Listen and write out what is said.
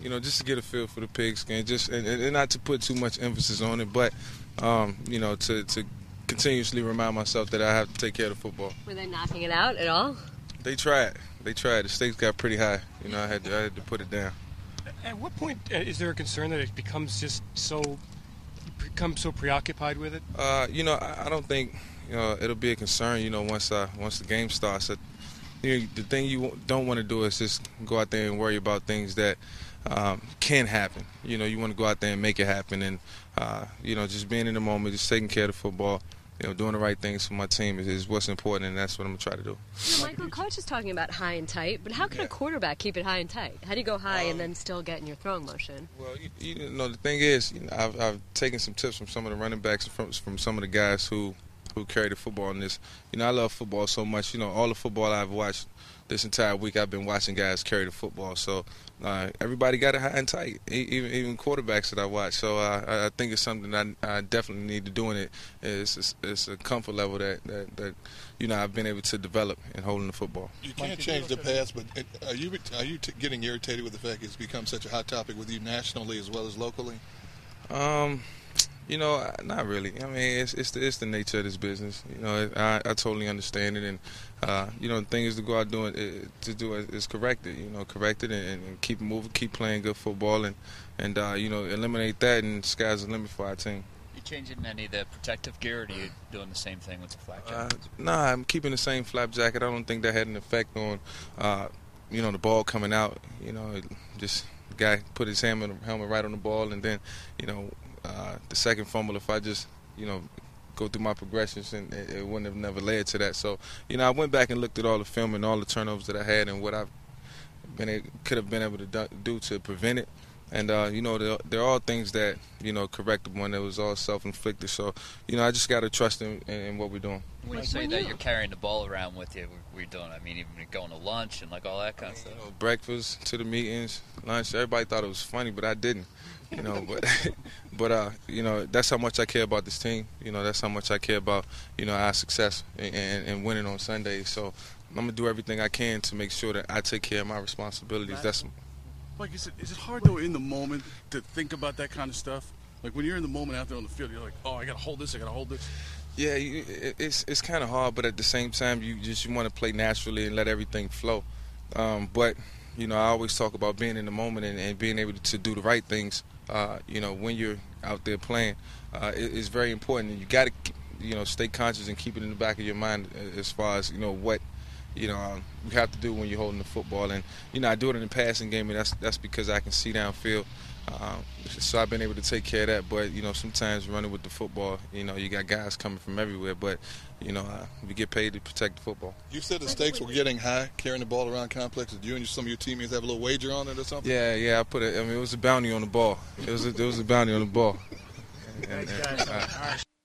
just to get a feel for the pigskin, just and not to put too much emphasis on it, but to continuously remind myself that I have to take care of the football. Were they knocking it out at all? They tried. The stakes got pretty high. I had to put it down. At what point is there a concern that it becomes just so preoccupied with it? I don't think it'll be a concern. Once the game starts. The thing you don't want to do is just go out there and worry about things that can happen. You want to go out there and make it happen, and just being in the moment, just taking care of the football. Doing the right things for my team is what's important, and that's what I'm going to try to do. Michael, Coach is talking about high and tight, but how can a quarterback keep it high and tight? How do you go high and then still get in your throwing motion? Well, the thing is, I've taken some tips from some of the running backs and from some of the guys who carry the football in this. I love football so much. All the football I've watched this entire week, I've been watching guys carry the football. So everybody got it high and tight, even quarterbacks that I watch. So I think it's something that I definitely need to do in it. It's a comfort level that I've been able to develop in holding the football. You can't change the past, but are you getting irritated with the fact it's become such a hot topic with you nationally as well as locally? Not really. I mean, it's the nature of this business. I totally understand it, and the thing is to go out doing is correct it. Correct it and keep moving, keep playing good football, and eliminate that, and sky's the limit for our team. You changing any of the protective gear, or are you doing the same thing with the flak jacket? Nah, I'm keeping the same flap jacket. I don't think that had an effect on the ball coming out. Just the guy put his helmet right on the ball, and then the second fumble, if I just, go through my progressions, and it wouldn't have never led to that. So, I went back and looked at all the film and all the turnovers that I had and what I could have been able to do to prevent it. And, they're all things that, correctable, and it was all self-inflicted. So, I just got to trust in what we're doing. When you say that you're carrying the ball around with you, we're doing, even going to lunch and all that kind of stuff. Breakfast to the meetings, lunch, everybody thought it was funny, but I didn't. But that's how much I care about this team. That's how much I care about, our success and winning on Sundays. So I'm going to do everything I can to make sure that I take care of my responsibilities. Like you said, is it hard, though, in the moment to think about that kind of stuff? Like when you're in the moment out there on the field, you're like, oh, I got to hold this, I got to hold this. Yeah, it's kind of hard, but at the same time, you want to play naturally and let everything flow. But I always talk about being in the moment and being able to do the right things. When you're out there playing, it's very important. And you got to, stay conscious and keep it in the back of your mind as far as what you have to do when you're holding the football. And I do it in the passing game, and that's because I can see downfield. So I've been able to take care of that. But sometimes running with the football, you got guys coming from everywhere. But we get paid to protect the football. You said the stakes were getting high, carrying the ball around complex. Did you and some of your teammates have a little wager on it or something? Yeah. It was a bounty on the ball. It was a bounty on the ball.